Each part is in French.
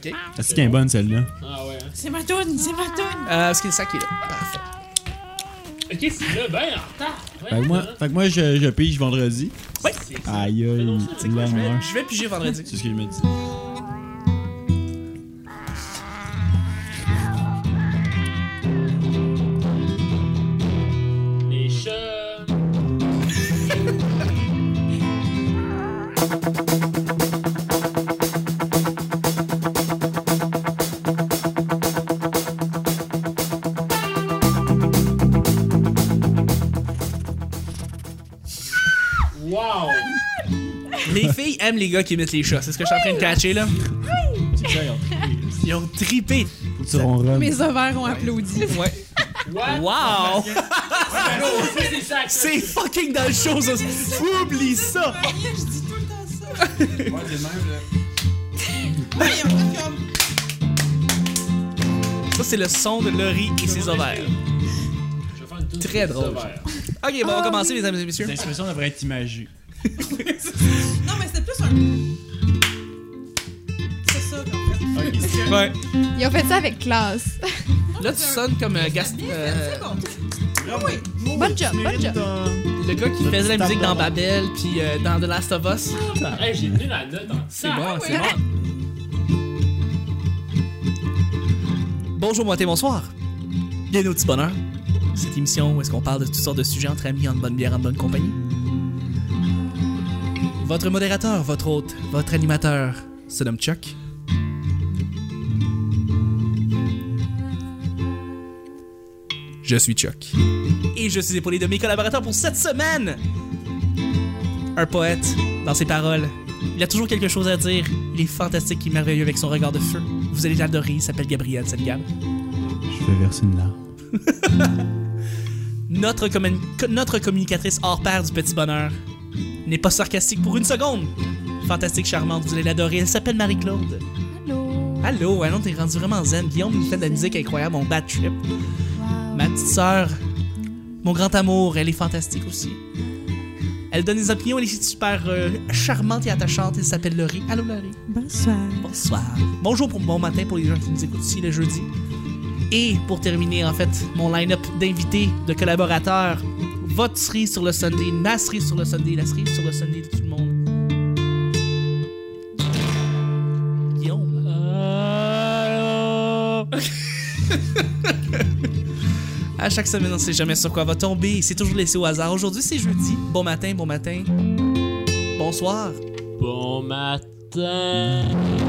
Ok. Est-ce qu'elle est bonne celle-là? Ah ouais. C'est ma toune, c'est ma toune. Parce que le sac est là. Parfait. Ok, c'est là, ben en retard. Fait que moi je pige vendredi. Ouais. Aïe aïe, C'est quoi, la mort. je vais piger vendredi. C'est ce que je me dis. Les chats. Wow! Les filles aiment les gars qui imitent les chats. C'est ce que je suis en train de catcher là. Ils ont trippé. Faut que tu ronronnes. Mes ovaires ont applaudi. Ouais. What? Wow! C'est ça. C'est fucking dans le show, ça. Oublie ça! Je dis tout le temps ça. Ouais, c'est le même là. Ouais, ils ont fait comme. Ça, c'est le son de Laurie et ses ovaires. Je vais faire une toune Très sur les drôle. ovaires. Ok, bon, on va commencer, mesdames et messieurs. L'expression devrait être imagée. Non, mais c'était plus un. C'est ça qu'en fait. Ouais. Ils ont fait ça avec classe. Là, tu sonnes comme Gaston. C'est bon. Oui. Bon job, bon job. Le gars qui faisait la musique dans Babel puis dans The Last of Us. Hey, j'ai tenu la note en C'est bon, c'est bon. Bonjour, moitié, bonsoir. Bienvenue au Petit Bonheur. Cette émission où est-ce qu'on parle de toutes sortes de sujets entre amis, en bonne bière, en bonne compagnie. Votre modérateur, votre hôte, votre animateur se nomme Chuck. Je suis Chuck. Et je suis épaulé de mes collaborateurs pour cette semaine. Un poète, dans ses paroles. Il a toujours quelque chose à dire. Il est fantastique et merveilleux avec son regard de feu. Vous allez l'adorer, il s'appelle Gabriel. Salut Gab. Je vais verser une larme. Notre communicatrice hors pair du Petit Bonheur n'est pas sarcastique pour une seconde. Fantastique, charmante, vous allez l'adorer. Elle s'appelle Marie-Claude. Allô. Allô, non, t'es rendu vraiment zen. Guillaume, il fait de la musique incroyable, mon bad trip. Wow. Ma petite sœur, mon grand amour, elle est fantastique aussi. Elle donne des opinions, elle est super charmante et attachante. Elle s'appelle Laurie. Allô, Laurie. Bonsoir. Bonsoir. Bonjour pour bon matin pour les gens qui nous écoutent ici le jeudi. Et pour terminer, en fait, mon line-up d'invités, de collaborateurs, votre cerise sur le Sunday, ma cerise sur le Sunday, la cerise sur le Sunday de tout le monde. Guillaume. À chaque semaine, on sait jamais sur quoi va tomber. C'est toujours laissé au hasard. Aujourd'hui, c'est jeudi. Bon matin, bon matin. Bonsoir. Bon matin.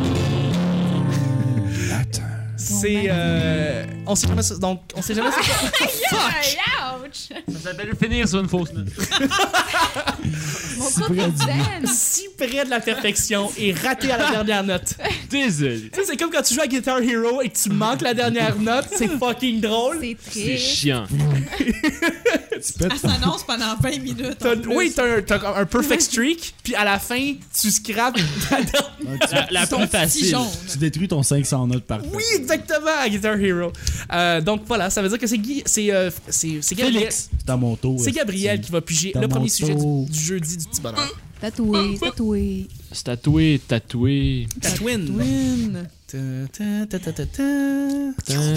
C'est on sait jamais donc on sait jamais Fuck. Ouch! Ça s'appelle finir sur une fausse note. Mon propre zen. Si près de la perfection et raté à la dernière note. Désolé. Tu sais, c'est comme quand tu joues à Guitar Hero et que tu manques la dernière note, c'est fucking drôle. C'est C'est triste. chiant. Elle s'annonce pendant 20 minutes. Oui, t'as un perfect streak, puis à la fin, tu scrapes la dernière. La plus facile. Tu détruis ton 500 notes par Oui, exactement, à Guitar Hero. Donc voilà, ça veut dire que c'est Gabriel. Félix, c'est à mon tour. C'est Gabriel qui va piger C'est à le premier mon sujet tour. du jeudi du Petit Bonheur. Tatoué, tatoué. C'est tatoué, tatoué. Ta twin. Win. Ta, ta, ta, ta, ta,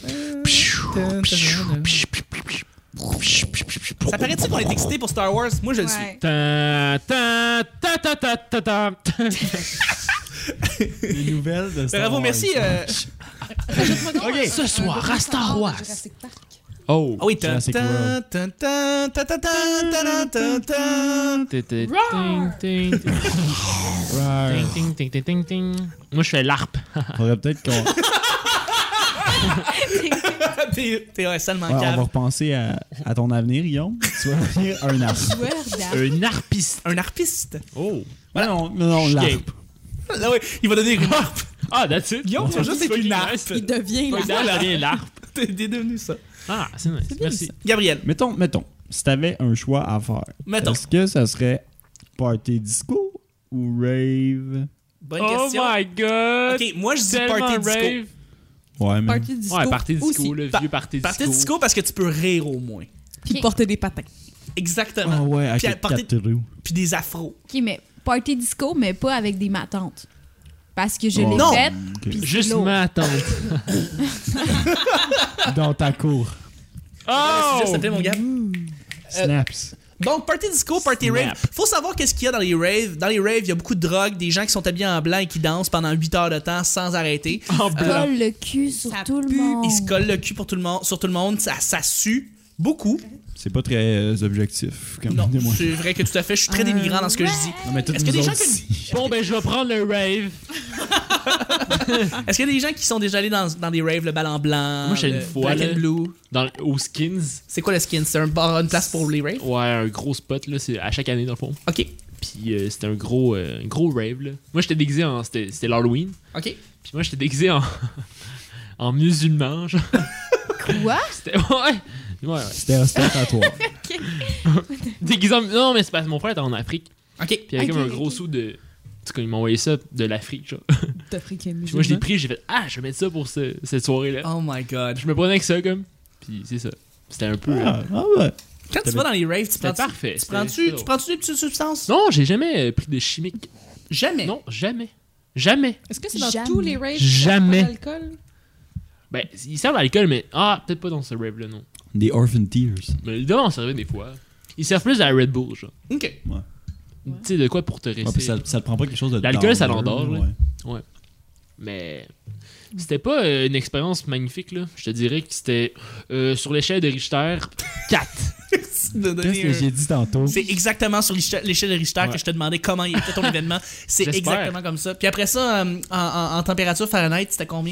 ta. Ça paraît-tu qu'on est excité pour Star Wars? Moi, je le suis. Ouais. Ta ta ta ta ta ta ta. Les nouvelles de Star Bravo, Wars. merci. Ok. Ce soir, à Star Wars. Jurassic Park. Oh. Ah oui, Jurassic World. Ting, ting, ting, ting, ting. Moi, je fais l'harpe. Faudrait peut-être qu'on T'es seulement on va cave. repenser à ton avenir, Guillaume. Tu vas devenir un arbre. Joueur d'arbre. Un harpiste. Un harpiste. Oh. Non, l'arbre. Là, ouais, il va donner une harpe. Ah, that's it. Guillaume, tu vas juste être une harpe. Il devient Pas là. rien l'harpe. T'es devenu ça. Ah, c'est nice. Merci. Gabriel, Mettons, si t'avais un choix à faire, mettons. est-ce que ça serait party disco ou rave? Bonne Oh question. my god. Ok, moi je dis Tellement party disco. rave. Ouais, mais Party disco. Ouais, party disco, aussi. le vieux party disco. Party disco parce que tu peux rire au moins. Puis porter des patins. Exactement. Ah ouais, avec Puis les party- 4 roues. Puis des afros. Ok, mais party disco, mais pas avec des matantes. parce que je Oh. l'ai Non. faite. Ok. Puis c'est Juste lourd. ma tante. Dans ta cour. Oh! C'est ça s'appelait, mon gars. Snaps. Donc, party disco, party Snap. rave. Faut savoir qu'est-ce qu'il y a dans les raves. Dans les raves, il y a beaucoup de drogue, des gens qui sont habillés en blanc et qui dansent pendant 8 heures de temps sans arrêter. En Ils blanc. collent le cul sur Ça tout le pue. monde. Ils se collent le cul pour tout le monde, sur tout le monde. Ça sue beaucoup. C'est pas très objectif comme Non, témoin. c'est vrai que tout à fait. Je suis très dénigrant dans ce que je dis. Non, mais tous Est-ce qu'il y a nous des autres gens qui- ici. Bon, ben, je vais prendre le rave. Est-ce qu'il y a des gens qui sont déjà allés dans des raves, le bal en blanc, Moi, j'étais le une fois, black là. and blue? Au Skins. C'est quoi le skin? C'est un bar, une place pour les raves? Ouais, un gros spot, là. C'est à chaque année, dans le fond. Ok, Puis c'était un gros rave, là. Moi, j'étais déguisé en... C'était l'Halloween. ok. Puis moi, j'étais déguisé en... en musulman, genre. Quoi? C'était... Ouais. C'était ostentatoire. Déguisé en... Non, mais c'est parce que mon frère était en Afrique. Ok. Puis il y avait comme un Ok, gros ok. sou de... En tout cas, ils m'ont envoyé ça de l'Afrique, genre. D'Africain Puis moi, je l'ai pris, j'ai fait « Ah, je vais mettre ça pour cette soirée-là. Oh my god. Je me prenais avec ça, comme. Puis c'est ça. C'était un peu... Ah ouais. Quand tu vas dans les raves, tu C'était prends-tu parfait. tu c'était- prends-tu c'était tu prends-tu des petites substances? Non, j'ai jamais pris de chimique. Jamais. Non, jamais. Jamais. Est-ce que c'est dans Jamais. tous les raves? Jamais. L'alcool? Ben, ils servent à l'alcool, mais... Ah, peut-être pas dans ce rave-là, non. Des Orphan Tears. Mais ils doivent en servir des fois. Ils servent plus à la Red Bull, genre. Ok. Tu sais, de quoi pour te rester. Ouais, puis ça te prend pas quelque chose de L'alcool, ça dangereux, l'endort, là. ouais. Mais c'était pas une expérience magnifique, là. Je te dirais que c'était sur l'échelle de Richter 4. De donner Qu'est-ce que un- j'ai dit tantôt? C'est exactement sur l'échelle de Richter Ouais. que je te demandais comment il était ton événement. C'est J'espère. exactement comme ça. Puis après ça, en température Fahrenheit, c'était combien?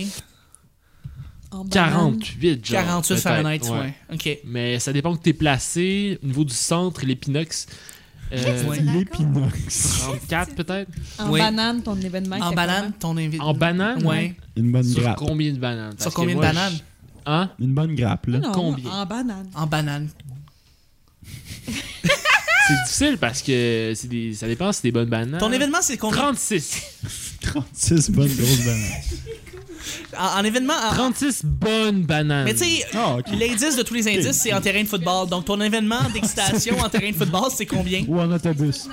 En banane? 48, genre. 48 peut-être, Fahrenheit, ouais. Ok. Mais ça dépend où t'es placé. Au niveau du centre, l'épinox. Ouais. L'épinox. 34 peut-être. En Oui. banane, ton événement. En était banane, ton invité. En banane? Ouais. Une bonne Sur grappe. combien de bananes? Parce Sur que combien de moi, bananes? Hein? Une bonne grappe, là. comment? Non, Combien? en banane. En banane. C'est difficile parce que ça dépend si c'est des bonnes bananes. Ton événement, c'est combien? 36. 36 bonnes grosses bananes. En événement. 36 bonnes bananes. Mais tu sais, Ah, ok. l'indice de tous les indices, c'est en terrain de football. Donc ton événement d'excitation en terrain de football, c'est combien? Ou en autobus.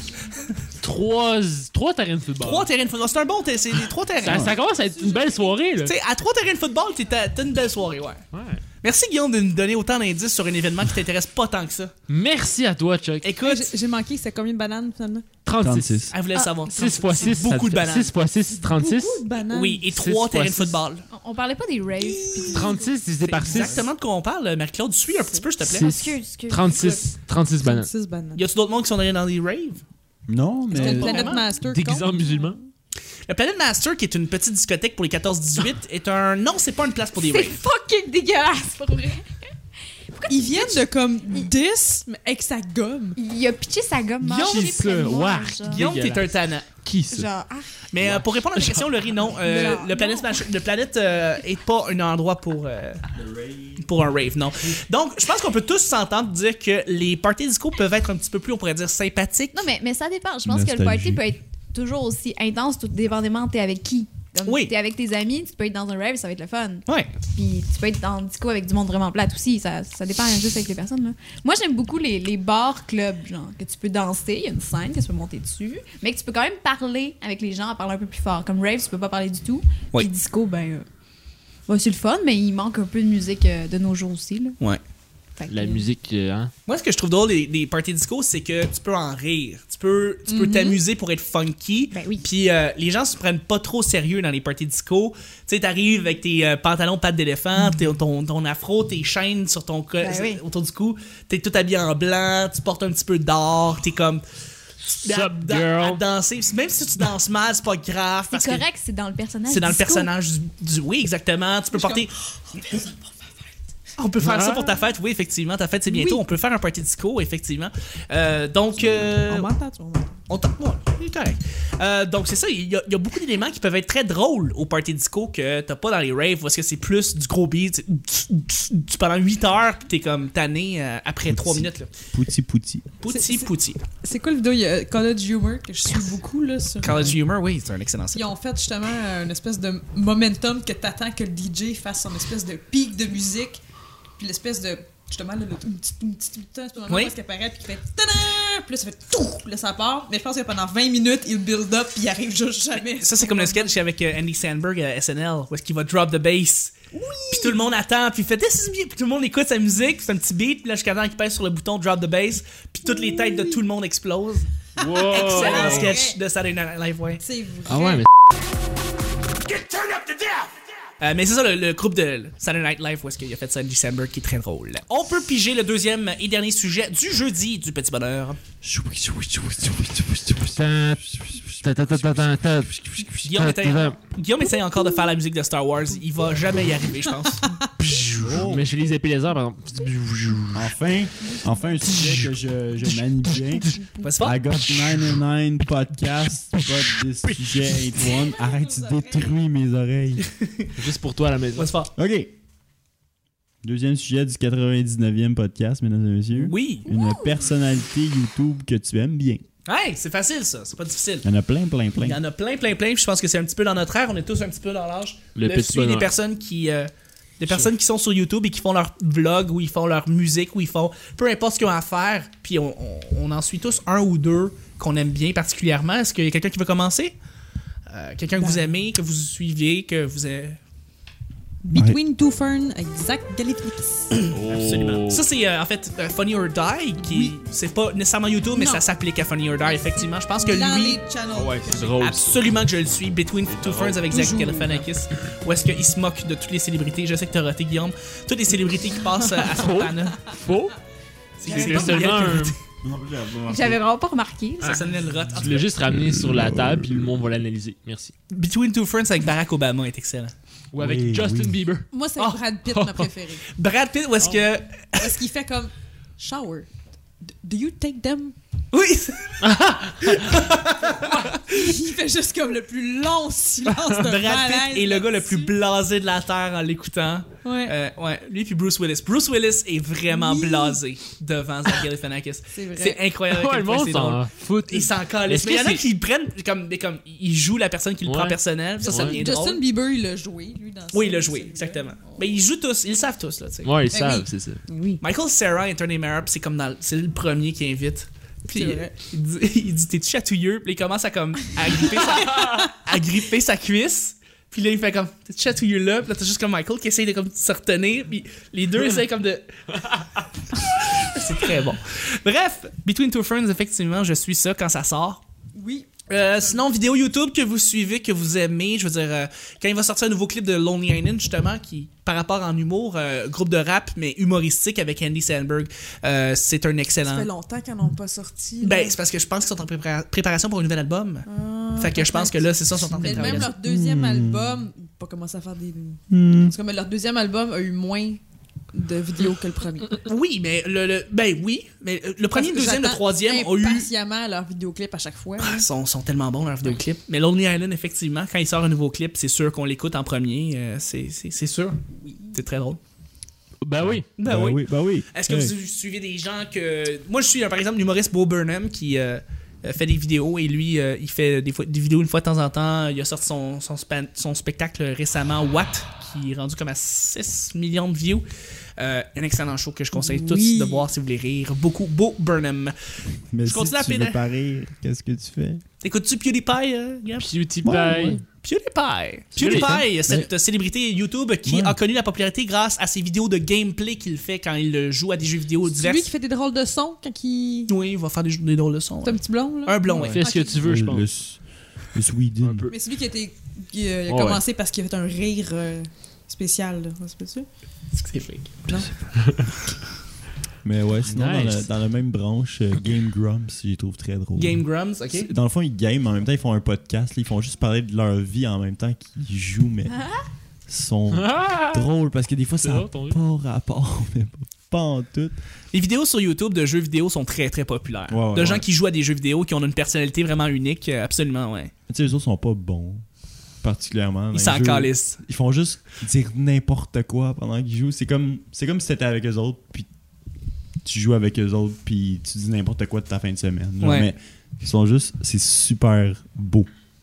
3 terrains de football. 3 terrains de football. C'est un bon c'est des 3 terrains. Ça commence à être une belle soirée, là. Tu sais, à 3 terrains de football, t'as une belle soirée, ouais. Ouais. Merci Guillaume de nous donner autant d'indices sur un événement qui t'intéresse pas tant que ça. Merci à toi, Chuck. Écoute, J'ai manqué, c'était combien de bananes finalement? 36. elle voulait le savoir. 6 x 6, beaucoup de bananes. 6 x 6, 36. Beaucoup de bananes. Oui, et 6 3 fois terrains de 6. football. On parlait pas des raves. Puis... 36 divisé par 6. Exactement de quoi on parle, Marie-Claude. Suis un petit peu, s'il te plaît. Six. Excuse. 36 bananes. 36 bananes. Y a-tu d'autres mondes qui sont allés dans des raves? Non, C'était mais. le Planet Vraiment? Master. Déguisé en compte? musulman. Le Planet Master, qui est une petite discothèque pour les 14-18, est un... Non, c'est pas une place pour des C'est raves. fucking dégueulasse, pour vrai. Ils viennent de comme 10, mais avec sa gomme. Il a pitché sa gomme Guillaume, mangée c'est près de ça. moi, Wark. genre. Guillaume, t'es un Dégueulasse. tannant. Qui ça? Genre, Mais pour répondre à ta question, Laurie, non. Non, le Planet, non. le Planet est pas un endroit pour un rave, non. Donc, je pense qu'on peut tous s'entendre dire que les parties disco peuvent être un petit peu plus, on pourrait dire, sympathiques. Non, mais ça dépend. Je pense que le Nostalgie. party peut être toujours aussi intense, tout dépendamment t'es avec qui. Comme Oui. t'es avec tes amis, tu peux être dans un rave, ça va être le fun. Ouais. Puis tu peux être dans le disco avec du monde vraiment plate aussi. Ça dépend juste avec les personnes. Là. Moi, j'aime beaucoup les bars clubs, genre, que tu peux danser, il y a une scène que tu peux monter dessus, mais que tu peux quand même parler avec les gens, parler un peu plus fort. Comme rave, tu peux pas parler du tout. Oui. Puis disco, ben, c'est le fun, mais il manque un peu de musique de nos jours aussi. Là. Ouais. Fait que, La musique, hein? Moi, ce que je trouve drôle des parties disco, c'est que tu peux en rire. Tu peux t'amuser pour être funky. Ben oui. Puis les gens se prennent pas trop sérieux dans les parties disco. Tu sais, t'arrives avec tes pantalons pattes d'éléphant, ton afro, tes chaînes sur ton Ben oui. autour du cou. T'es tout habillé en blanc, tu portes un petit peu d'or, t'es comme... Sup, girl? à danser. Même si tu danses mal, c'est pas grave. C'est parce que correct, c'est dans le personnage. c'est dans le disco. personnage du... Oui, exactement. Tu peux porter... On peut faire ça pour ta fête, oui, effectivement. Ta fête, c'est bientôt. Oui. On peut faire un party disco, effectivement. Donc, On m'entend, tu m'entends? on t'en... Ouais, c'est correct. Donc, c'est ça. Il y a beaucoup d'éléments qui peuvent être très drôles au party disco que t'as pas dans les raves parce que c'est plus du gros beat. Tu pendant 8 heures, puis t'es comme tanné après 3 minutes. Là. Pouti. Pouti, C'est- pouti. C'est quoi la vidéo? Il y a College Humor que je suis beaucoup là sur. College Humor, oui, c'est un excellent site. Ils ont fait justement une espèce de momentum que t'attends que le DJ fasse son espèce de pic de musique, puis l'espèce de justement, là, une petite moment Oui. parce qu'elle apparaît puis qui fait tada! Puis là, ça fait tout! Puis là, ça part. Mais je pense que pendant 20 minutes, il build up puis il arrive juste jamais. Ça, c'est comme le sketch avec Andy Samberg à SNL, où est-ce qu'il va drop the bass. Oui! Puis tout le monde attend, puis il fait This is me. Puis tout le monde écoute sa musique, puis c'est un petit beat, puis là, jusqu'à temps qu'il pèse sur le bouton drop the bass, puis toutes les têtes de tout le monde explosent. Wow. Excellent Oh. sketch de Saturday Night Live, ouais. C'est vrai. Ah ouais, mais Mais c'est ça, le groupe de Saturday Night Live, où est-ce qu'il a fait ça, Andy Samberg, qui est très drôle. On peut piger le deuxième et dernier sujet du jeudi du Petit Bonheur. Guillaume essaye encore de faire la musique de Star Wars. Il va jamais y arriver, je pense. Mais je fais les épées laser, par exemple. Enfin un sujet que je manie bien. Vas-y fort. I got 99 podcasts, but this sujet ain't one. Arrête, tu détruis mes oreilles. Juste pour toi à la maison. Vas-y fort. OK. Deuxième sujet du 99e podcast, mesdames et messieurs. Oui. Une personnalité YouTube que tu aimes bien. Hey, c'est facile, ça. C'est pas difficile. Il y en a plein. Il y en a plein. Puis je pense que c'est un petit peu dans notre ère. On est tous un petit peu dans l'âge. Le Petit suivre des Bonheur. personnes qui... des personnes qui sont sur YouTube et qui font leur vlog ou ils font leur musique ou ils font peu importe ce qu'ils ont à faire. Puis on en suit tous un ou deux qu'on aime bien particulièrement. Est-ce qu'il y a quelqu'un qui veut commencer? Quelqu'un que vous aimez, que vous suivez, que vous avez... Between Two Ferns avec Zach Galifianakis. Absolument. Ça, c'est en fait Funny or Die, qui c'est pas nécessairement YouTube, mais Non. ça s'applique à Funny or Die, effectivement. Je pense que Dans lui, les channels. Ouais, c'est drôle. absolument que je le suis. Between Two Ferns avec Zach Toujours. Galifianakis, où est-ce qu'il se moque de toutes les célébrités. Je sais que t'as raté, Guillaume. Toutes les célébrités qui passent à son panel. Faux. C'est seulement un. J'avais vraiment pas remarqué. Ça sonnait le rot. En Je tout voulais cas, juste ramener sur la table, puis le monde va l'analyser. Merci. Between Two Ferns avec Barack Obama est excellent. Ou avec Oui, Justin oui. Bieber. Moi, c'est Oh. Brad Pitt, ma préférée. Brad Pitt, où est-ce que... Parce qu'il fait comme shower. Do you take them? Oui! Il fait juste comme le plus long silence de Brad malaise Pitt est le gars le plus là-dessus. blasé de la Terre en l'écoutant. Ouais. Ouais, lui puis Bruce Willis. Bruce Willis est vraiment Oui. blasé devant Zach Galifianakis. C'est vrai. C'est incroyable. à Ouais, quel le point monde c'est drôle. s'en fout. Ils s'en calent. Est-ce Mais il y en que a c'est- qui le prennent comme ils jouent la personne qui le prend Ouais. personnel. Ça Ouais. devient Justin drôle. Bieber, il l'a joué, lui, dans Oui, il ça, l'a joué, c'est exactement. vrai. Mais ils jouent tous, ils le savent tous, là, tu sais. Ouais, ils Eh savent, oui. c'est ça. Oui. Michael Cera et Anthony Mayer, c'est comme c'est le premier qui invite. Puis C'est vrai. il dit t'es chatouilleux, puis il commence à comme à gripper sa cuisse. Puis là il fait comme t'es chatouilleux là, puis là t'as juste comme Michael qui essaye de comme se retenir, puis les deux essayent comme de c'est très bon. Bref, Between Two Ferns, effectivement, je suis ça quand ça sort. Oui. Sinon, vidéo YouTube que vous suivez, que vous aimez, je veux dire, quand il va sortir un nouveau clip de Lonely Island, justement, qui, par rapport en humour, groupe de rap, mais humoristique avec Andy Samberg, c'est un Ça excellent... fait longtemps qu'ils n'en ont pas sorti. Ben, là. c'est parce que je pense qu'ils sont en préparation pour un nouvel album. Fait que je pense que là, c'est ça, ils sont en train de Mais travailler. même leur deuxième album, ils ont pas commencé à faire des. Parce que leur deuxième album a eu moins de vidéos que le premier. Oui, mais ben oui, mais le premier, le deuxième, le troisième ont eu... impatiemment leurs vidéoclips à chaque fois. là. Ils sont tellement bons leurs vidéoclips. Mais Lonely Island, effectivement, quand il sort un nouveau clip, c'est sûr qu'on l'écoute en premier. C'est sûr. C'est très drôle. Ben oui. Ben oui. Ben oui. Est-ce que vous suivez des gens que... Moi, je suis, par exemple, l'humoriste Bo Burnham qui fait des vidéos et lui, il fait des vidéos une fois de temps en temps. Il a sorti son spectacle récemment, What, qui est rendu comme à 6 millions de views. Un excellent show que je conseille tous de voir si vous voulez rire. Beaucoup. Bo Burnham. Mais Je si continue à tu veux pas rire, qu'est-ce que tu fais? Écoutes-tu PewDiePie, Gab? PewDiePie. Ouais. PewDiePie, cette célébrité YouTube qui Ouais. a connu la popularité grâce à ses vidéos de gameplay qu'il fait quand il joue à des jeux vidéo C'est divers. lui qui fait des drôles de sons quand il. Oui, il va faire des drôles de sons. C'est un petit blond, là. Un blond, oui. Fais ce que tu veux, je pense. Le Sweden. Un peu. Mais c'est lui qui a Ouais. commencé parce qu'il a fait un rire spécial, là. C'est pas ça? C'est fake. Mais ouais, sinon, Nice. dans la même branche, Game Grumps, je les trouve très drôles. Game Grumps, ok. Dans le fond, ils game, mais en même temps, ils font un podcast. Là, ils font juste parler de leur vie en même temps qu'ils jouent, mais ils sont Ah! drôles parce que des fois, C'est ça n'a drôle, ton pas rapport, mais pas en tout. Les vidéos sur YouTube de jeux vidéo sont très très populaires. Ouais, ouais, de gens ouais. qui jouent à des jeux vidéo, qui ont une personnalité vraiment unique, absolument, ouais. Tu sais, les autres sont pas bons, particulièrement. dans Ils les s'en jeux. calissent. Ils font juste dire n'importe quoi pendant qu'ils jouent. C'est comme si t'étais avec eux autres, puis tu joues avec eux autres, puis tu dis n'importe quoi de ta fin de semaine. Genre, Ouais. Mais ils sont juste, c'est super beau.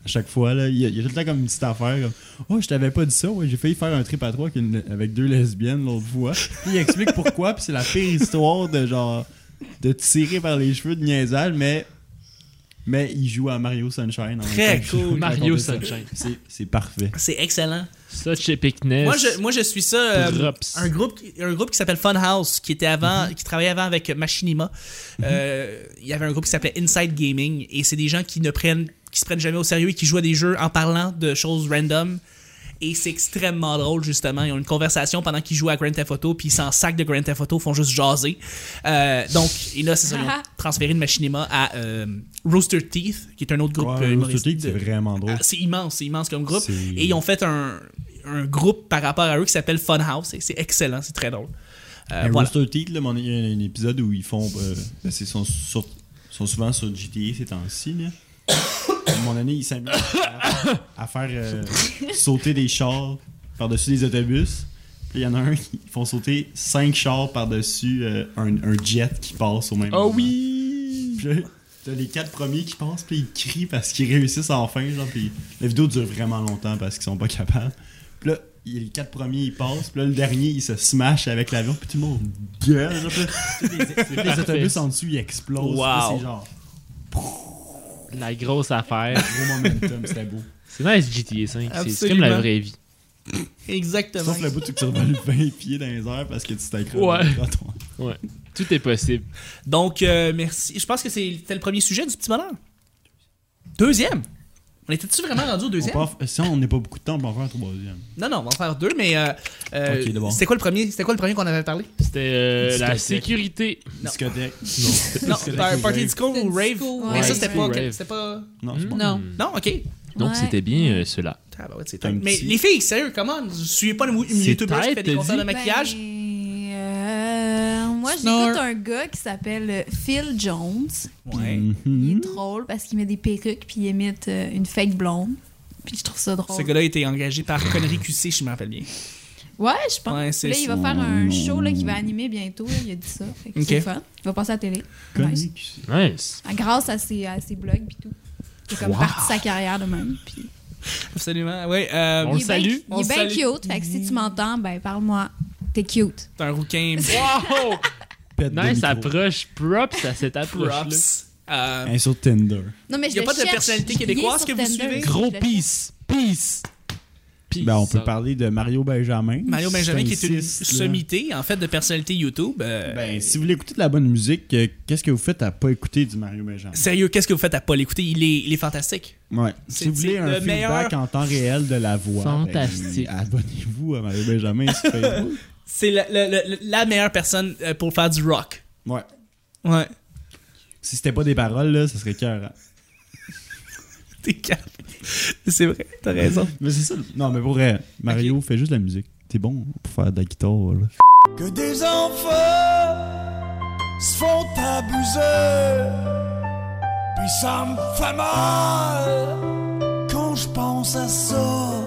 À chaque fois, là, il y a tout le temps comme une petite affaire. Comme, oh, je t'avais pas dit ça. Ouais, j'ai failli faire un trip à 3 avec 2 lesbiennes l'autre fois. Puis il explique pourquoi. Puis c'est la pire histoire de genre de tirer par les cheveux de niaisage, mais il joue à Mario Sunshine. Très cool. Mario Sunshine. C'est parfait. C'est excellent. Such epicness. Moi, je suis ça. Drops. Un groupe qui s'appelle Funhouse, qui travaillait avant avec Machinima. Il y avait un groupe qui s'appelait Inside Gaming, et c'est des gens qui se prennent jamais au sérieux et qui jouent à des jeux en parlant de choses random. Et c'est extrêmement drôle, justement. Ils ont une conversation pendant qu'ils jouent à Grand Theft Auto, puis ils s'en sacent de Grand Theft Auto, font juste jaser. Donc, et là, c'est ça, ils ont transféré de Machinima à Rooster Teeth, qui est un autre groupe humoristique. Rooster Teeth, c'est vraiment drôle. C'est immense comme groupe. Et ils ont fait un groupe par rapport à eux qui s'appelle Funhouse, et c'est excellent, c'est très drôle. Voilà. Rooster Teeth, là, il y a un épisode où ils font... ils sont souvent sur GTA ces temps-ci, là. À un moment donné, ils s'amusent à faire sauter des chars par-dessus des autobus. Puis il y en a un qui font sauter 5 chars par-dessus un jet qui passe au même moment. Oh oui! Puis là, t'as les 4 premiers qui passent, puis ils crient parce qu'ils réussissent enfin. Genre, puis la vidéo dure vraiment longtemps parce qu'ils sont pas capables. Puis là, les 4 premiers ils passent, puis là, le dernier il se smash avec l'avion, puis tout le monde gueule. Genre, puis là, les autobus en dessous ils explosent. Wow. Là, c'est genre. La grosse affaire. Gros momentum, c'était beau. C'est nice GTA 5. C'est Absolument. comme la vraie vie. Exactement. Sauf le bout où tu revoles 20 pieds dans les airs parce que tu t'accroches. Ouais. Tout est possible. Donc, merci. Je pense que c'était le premier sujet du petit bonheur. Deuxième. On était-tu vraiment rendu au deuxième? Si on n'est pas beaucoup de temps, on peut en faire un troisième. Non, on va en faire 2, mais Ok, d'abord. c'était quoi le premier qu'on avait parlé? C'était la Discothèque. sécurité. Non. Discothèque. Non, Party Disco ou Rave? Disco, Mais ça, ouais. c'était pas... Non, c'est pas. Non. Non, ok. Donc, Ouais. c'était bien cela. Ah, bah ouais, c'est Un top. Mais petit- les filles, sérieux, comment? Vous suivez pas le YouTuber qui fait des tête, concerts de dit. maquillage? Moi, Snore. j'écoute un gars qui s'appelle Phil Jones. Ouais. Il est drôle parce qu'il met des perruques puis il imite une fake blonde. Puis je trouve ça drôle. Ce gars-là a été engagé par Connery QC, je me rappelle bien. Ouais, je pense. Ouais, Puis là, il va faire un show là, qu'il va animer bientôt. Là, il a dit ça. Fait que Ok. c'est fun. Il va passer à la télé. Nice. Nice. Grâce à ses blogs puis tout. Il a comme parti sa carrière de même. Puis... Absolument, ouais. On le salue. Il On est le bien salue. cute. Fait que si tu m'entends, ben parle-moi. T'es cute. T'es un rouquin. Wow! Pète de Nice micro. approche. Props à cette approche-là. Props. Un sur Tinder. Non, mais Y a pas de personnalité québécoise que vous suivez? Gros peace. Peace. Peace. Ben, on peut parler de Mario Benjamin. Mario Benjamin, qui est une C'est un sommité, en fait, de personnalité YouTube. Ben, si vous voulez écouter de la bonne musique, qu'est-ce que vous faites à pas écouter du Mario Benjamin? Sérieux, qu'est-ce que vous faites à pas l'écouter? Il est fantastique. Ouais. C'est- Si vous voulez c'est un le feedback meilleur- en temps réel de la voix, Fantastique. ben, abonnez-vous à Mario Benjamin sur Facebook. C'est la meilleure personne pour faire du rock. Ouais. Ouais. Si c'était pas des paroles, là, ça serait cœur. T'es calme. C'est vrai, t'as raison. Mais c'est ça. Non, mais pour vrai, Mario fait juste de la musique. T'es bon pour faire de la guitare, là. Que des enfants se font abuser, puis ça me fait mal quand je pense à ça.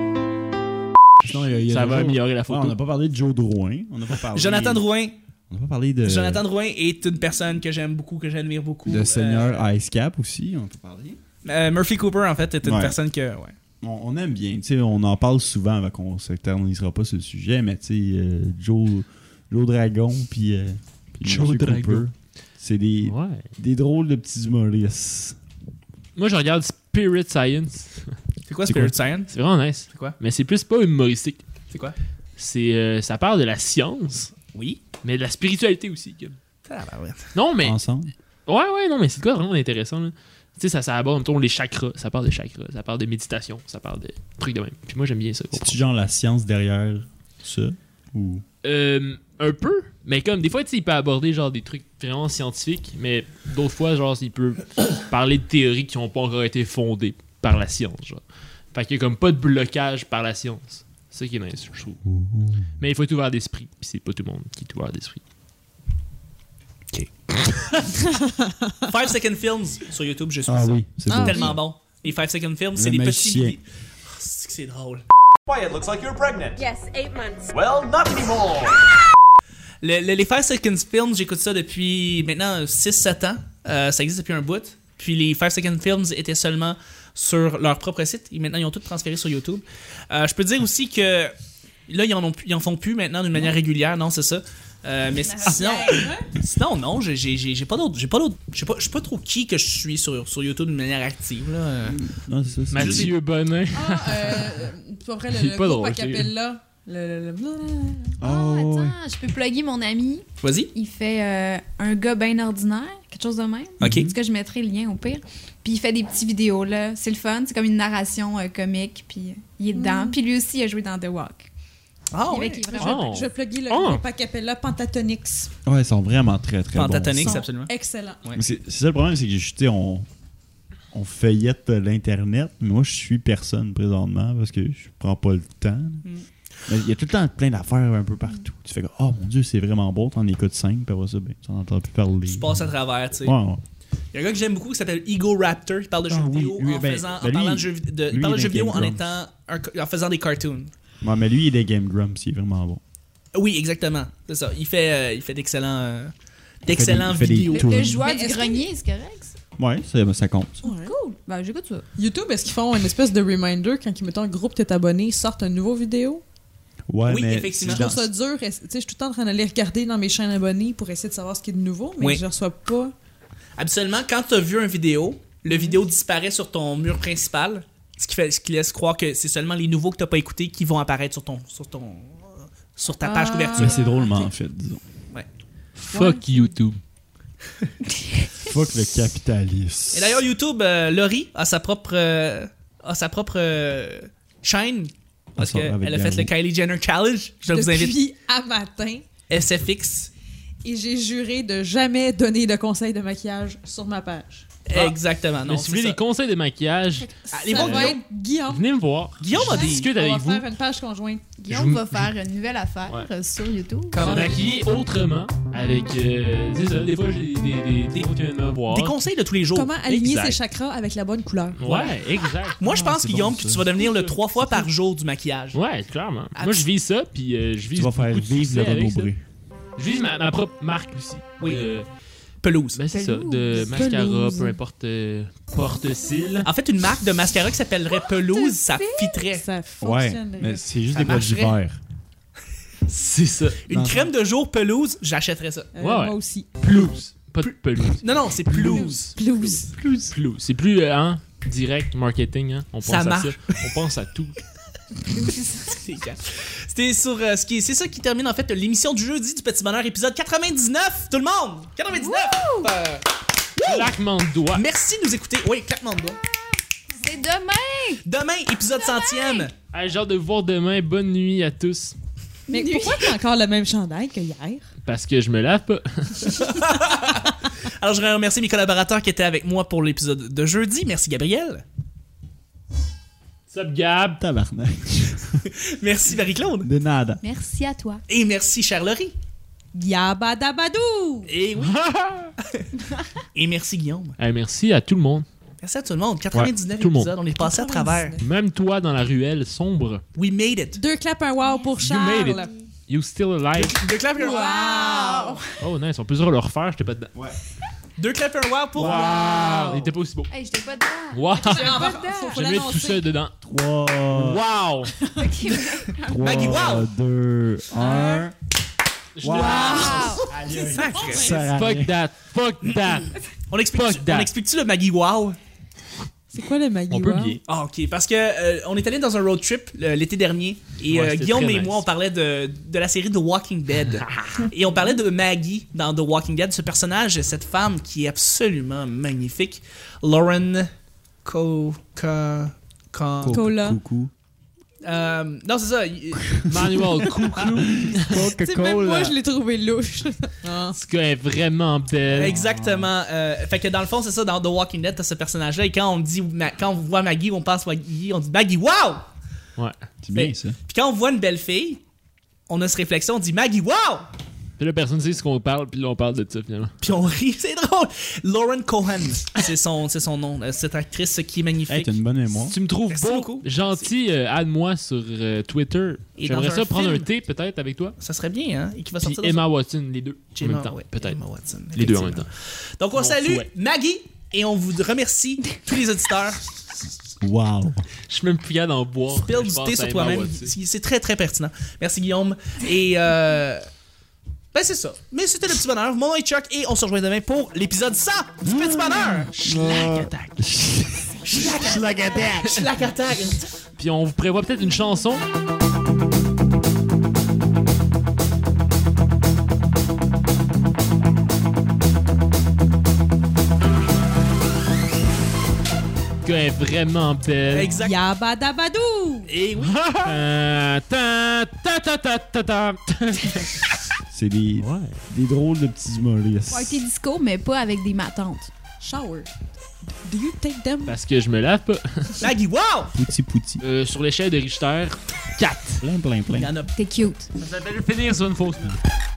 Sinon, il y a Ça va toujours- améliorer la Ouais, photo. on n'a pas parlé de Joe Drouin. On n'a pas parlé... Jonathan Drouin. On n'a pas parlé de... Jonathan Drouin est une personne que j'aime beaucoup, que j'admire beaucoup. De Seigneur Ice Cap aussi, on peut parler. Murphy Cooper, en fait, est une Ouais. personne que... Ouais. On aime bien, tu sais, on en parle souvent, donc on s'éternisera pas sur le sujet, mais tu sais, Joe Dragon, puis Joe Murphy Dragon. Cooper, c'est des drôles de petits humoristes. Moi, je regarde Spirit Science. C'est quoi C'est Spirit quoi? Science? C'est vraiment nice. C'est quoi? Mais c'est plus pas humoristique. C'est quoi? C'est ça parle de la science, Oui. mais de la spiritualité aussi. Tabarouette. Non, mais Ensemble. ouais, non, mais c'est quoi vraiment intéressant là. Tu sais, ça aborde mettons, les chakras, ça parle de chakras, ça parle de méditation, ça parle de trucs de même. Puis moi, j'aime bien ça. C'est-tu genre la science derrière ça? Ou... Un peu, mais comme des fois, tu sais, il peut aborder genre des trucs vraiment scientifiques, mais d'autres fois, genre, il peut parler de théories qui n'ont pas encore été fondées par la science, genre. Fait qu'il y a comme pas de blocage par la science. C'est ça qui est nice, je trouve. Mais il faut être ouvert d'esprit, puis c'est pas tout le monde qui est ouvert d'esprit. 5 Second Films sur YouTube, je suis Ah ça. oui, c'est Ah, beau. Tellement bon. Les 5 Second Films, c'est des magicien. petits... Oh, c'est que c'est drôle. Why, it looks like you're pregnant. Yes, 8 months. Well, not anymore. Les 5 Second Films, j'écoute ça depuis maintenant 6-7 ans. Ça existe depuis un bout. Puis les 5 Second Films étaient seulement sur leur propre site. Et maintenant, ils ont tout transféré sur YouTube. Je peux dire aussi que là, ils en font plus maintenant d'une manière régulière. Non, c'est ça. Mais sinon, non, j'ai pas d'autres. Je sais pas trop qui que je suis sur YouTube d'une manière active. Là. Non, c'est ça. Mathieu Bonin. C'est pas vrai, Il est le pas groupe drôle, à Capella. Attends, je peux plugger mon ami. Vas-y. Il fait un gars bien ordinaire, quelque chose de même. Ok. En tout cas, je mettrai le lien au pire. Puis il fait des petits vidéos, là. C'est le fun. C'est comme une narration comique. Puis il est dedans. Puis lui aussi, il a joué dans The Walk. Ah Le ouais. mec, il est vraiment- Je vais plugger le Oh. groupe à Capella Pentatonix. Ouais, ils sont vraiment très, très bons. Pentatonix, Ils sont absolument. excellents. Ouais. Mais c'est ça le problème, c'est que tu sais, on feuillette l'Internet, mais moi, je suis personne présentement parce que je prends pas le temps. Mais il y a tout le temps plein d'affaires un peu partout. Tu fais comme, oh mon Dieu, c'est vraiment beau, t'en écoutes 5, puis après ça, ben, tu n'en entends plus parler. Tu passes à travers, tu sais. Ouais, ouais. Il y a un gars que j'aime beaucoup qui s'appelle Ego Raptor. Il parle de jeux Ah oui, vidéo lui, en ben, faisant, ben en parlant lui, de jeux, lui, il parle de il jeux est vidéo en Game en faisant des cartoons. Ouais, mais lui, il est Game Grumps, il est vraiment bon. Oui, exactement. C'est ça. Il fait d'excellents Il fait des vidéos. tours. Le joueur Mais du est-ce que- grenier, c'est correct, ça? Ouais, ça compte. Ça. Cool. Ben, j'écoute ça. YouTube, est-ce qu'ils font une espèce de reminder quand ils mettent un groupe t'es abonné, ils sortent une nouvelle vidéo? Ouais, Oui, mais effectivement. Je trouve ça dur. Tu sais, je suis tout le temps en train d'aller regarder dans mes chaînes abonnées pour essayer de savoir ce qui est de nouveau, mais Oui. je reçois pas. Habituellement, quand tu as vu une vidéo, le vidéo disparaît sur ton mur principal, ce qui laisse croire que c'est seulement les nouveaux que tu n'as pas écoutés qui vont apparaître sur ta page couverture. Mais c'est drôlement en fait, disons. Fuck YouTube. Fuck le capitalisme. Et d'ailleurs, YouTube, Laurie a sa propre chaîne parce Ah, ça, avec qu'elle a fait le Garou. Kylie Jenner Challenge. Je vous invite Depuis à matin, SFX. et j'ai juré de jamais donner de conseils de maquillage sur ma page. Exactement. Non, Mais si vous c'est voulez ça. des conseils de maquillage, Allez Ça voir va Guillaume. être Guillaume. venez me voir. Guillaume a Je des- discute On avec va vous. faire une page conjointe. Guillaume Je- va faire une nouvelle affaire Ouais. sur YouTube. Comment? Maquiller autrement avec. C'est ça, des fois j'ai des gens qui viennent me voir. Des conseils de tous les jours. Comment aligner Exact. ses chakras avec la bonne couleur. Ouais, exact. Moi, je pense, c'est Guillaume, bon, que ça. tu vas devenir le 3 fois par jour du maquillage. Ouais, clairement. Moi, je vis ça, puis je vis Tu vas faire beaucoup de vivre succès le avec Renaud ça. Bré. Je vis ma propre marque aussi. Oui. Pelouse. Ben c'est ça, de Pelouse. mascara, Pelouse. peu importe porte-cils. En fait, une marque de mascara qui s'appellerait Pelouse, ça fitterait. Ça Ouais, fonctionne. mais c'est juste Ça des produits marcherait. verts. C'est ça. Une Dans- crème de jour pelouse, j'achèterais ça. Ouais. Moi aussi. Pelouse. Pas de pelouse. Non, c'est pelouse. Pelouse. Pelouse. C'est plus, direct marketing, hein. On pense Ça à marche. ça. On pense à tout. C'était sur c'est ça qui termine en fait l'émission du jeudi du Petit Bonheur, épisode 99, tout le monde! 99! Claquement de doigts. Merci de nous écouter. Oui, claquement de doigts. C'est demain! Demain, épisode 100e. Hey, j'ai hâte de vous voir demain. Bonne nuit à tous. Mais pourquoi t'as encore le même chandail que hier? Parce que je me lave pas. Alors, je voudrais remercier mes collaborateurs qui étaient avec moi pour l'épisode de jeudi. Merci, Gabriel. Sup, Gab? Tabarnak. Merci, Marie-Claude. De nada. Merci à toi. Et merci, Charles-Laurie. Yabadabadou! Et oui. Et merci, Guillaume. Hey, merci à tout le monde. Merci à tout le monde. 99 Ouais, tout le monde. épisodes. On est passé à travers. Même toi dans la ruelle sombre. We made it. 2 claps un wow pour You made Charles. it. You still alive. Deux claps et un wow. Oh, nice. On peut le refaire. J'étais pas dedans. Deux claps et un wow pour. Wow. Il était pas aussi beau. Hey, j'étais pas dedans. Wow. Faut J'ai mis tout l'annoncer. ça dedans. 3, Wow. Maggie, wow. 2, 1. Je Wow. Sacré. Fuck that. Fuck that. On Fuck that. explique-tu le Maggie Wow? C'est quoi le Maggie On peut Wow? lier. Ah, ok. Parce que on est allé dans un road trip l'été dernier et Ouais, c'était Guillaume très et nice. moi, on parlait de la série The Walking Dead. Et on parlait de Maggie dans The Walking Dead, ce personnage, cette femme qui est absolument magnifique. Lauren Cola. Coucou. non, c'est ça. Manuel Coucou. C'est même moi, je l'ai trouvé louche. Ah. Ce gars est vraiment belle. Exactement. Fait que dans le fond, c'est ça, dans The Walking Dead, t'as ce personnage-là. Et quand on voit Maggie, on pense Maggie, on dit Maggie, wow! Ouais. C'est bien ça. Puis quand on voit une belle fille, on a cette réflexion, on dit Maggie, wow! Puis là, personne sait ce qu'on parle, puis là, on parle de ça finalement. Puis on rit, c'est drôle. Lauren Cohan, c'est son nom. Cette actrice qui est magnifique. Hey, t'as une bonne mémoire. Si tu me trouves Merci beau, beaucoup. gentil, aide-moi sur Twitter. Et J'aimerais dans ça un prendre film. un thé peut-être avec toi. Ça serait bien, hein? Et qui va Puis sortir dans Emma Watson, les deux en Emma, même temps. ouais, Peut-être. Emma Watson, Les deux en même effectivement. temps. Donc on Mon salue souhait. Maggie Et on vous remercie, tous les auditeurs. Wow. Je suis même plus capable d'en boire. Spill du Je pense thé à sur Emma toi-même. Watson. C'est très, très pertinent. Merci, Guillaume. Et ben, c'est ça. Mais c'était le petit bonheur. Mon nom est Chuck et on se rejoint demain pour l'épisode 100 du petit bonheur. Schlag attack. Schlack attack. Puis on vous prévoit peut-être une chanson. Qui est vraiment belle. Exact. Yabadabadou! Et oui. Ta, ta, ta, ta, ta, ta. C'est des drôles de petits humoristes. Party disco, mais pas avec des matantes. Shower. Do you take them? Parce que je me lave pas. Maggie, wow. Pouti. Sur l'échelle de Richter, 4. Plein. Il y en a T'es cute. Ça s'appelle finir sur une fausse note.